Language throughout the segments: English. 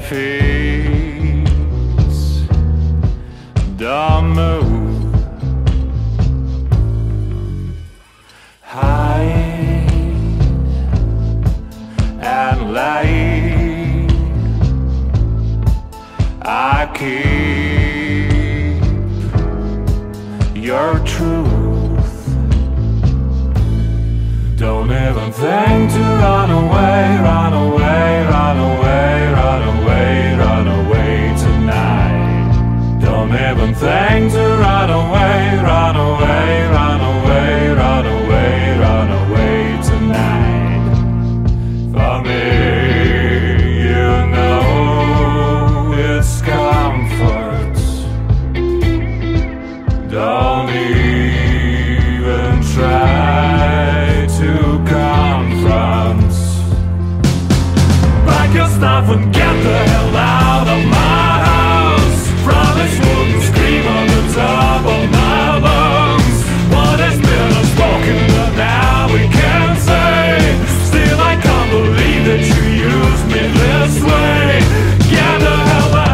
defeats. Don't move. Hide and lie. I keep your truth. Don't even think to run away, run away, run away, run away, run away tonight. Don't even think to run away, run away, run away, run away, run away tonight. For me, you know it's comfort. Don't even try to confront. Pack your stuff and get the hell out of my house. Promise wouldn't scream on the top of my lungs. What has been unspoken but now we can't say. Still I can't believe that you used me this way. Get the hell out.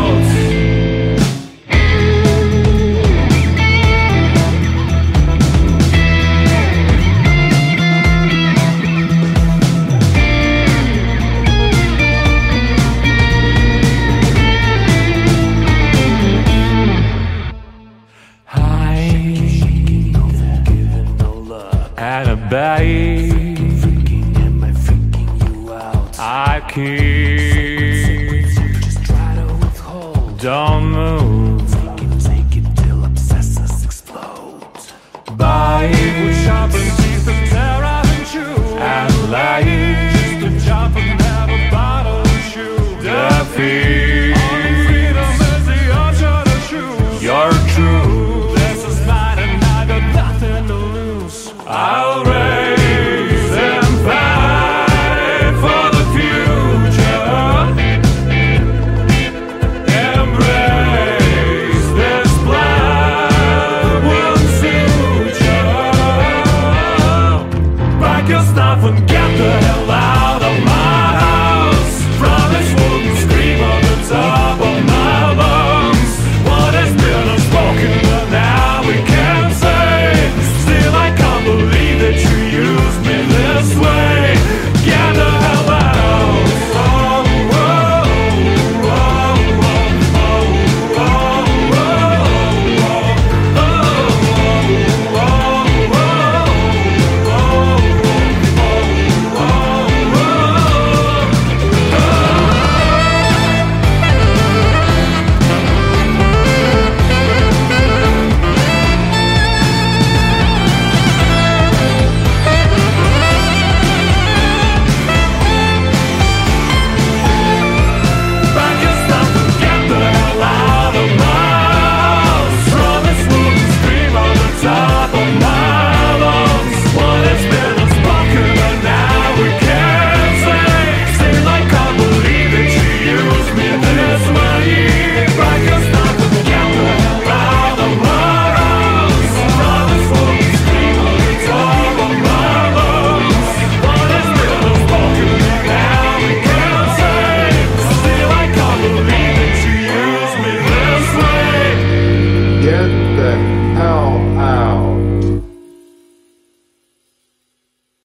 And a babe, Am I freaking you out? I keep. Just try to withhold. Don't move. Take it till obsessors explode. Bite With sharpened teeth and tear out and chew. and lie. Just to jump and have a bottle of shoe. Defeat. Only freedom is the option to choose. You're true. This is mine and I got nothing to lose. I'll raise and fight for the future. Embrace this blood wound suture. Pack your stuff and get the hell out of my house. Promise wouldn't scream on the top of my lungs. What has been unspoken but now we can't say. Still I can't believe that you used me this way. Get the hell out. Oh, oh, oh, oh, Pack your stuff and get the hell out of my house. Promise wouldn't scream on the top of my lungs. What has been unspoken but now we can't say. Still I can't believe that you used me this way. Pack your stuff and get the hell out of my house. Promise wouldn't scream on the top of my lungs. What has been unspoken but now we can't say. Still I can't believe that you used me this way. Get the